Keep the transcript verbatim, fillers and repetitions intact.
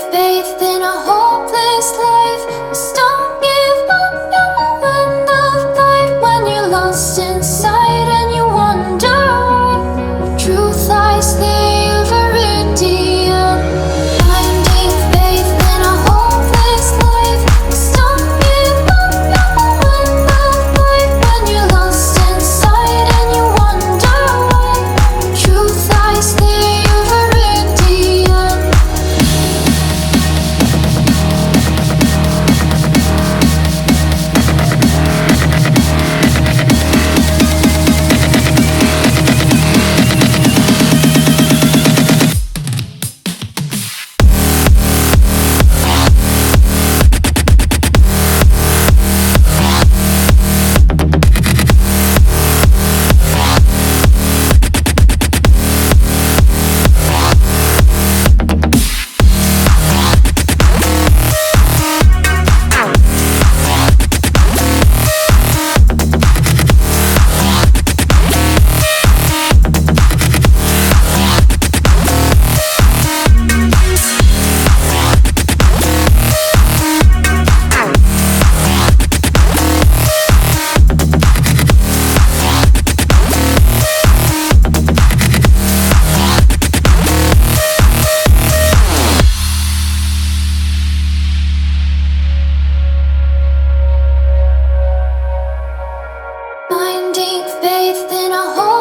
faith in a hopeless life. Just don't give up, you'll end of life when you're lost inside and you wonder why. Truth lies there, viridian. Finding faith in a hopeless life. Just don't give up, you'll end of life when you're lost inside and you wonder why. Truth lies there, viridian. Finding faith in a hole.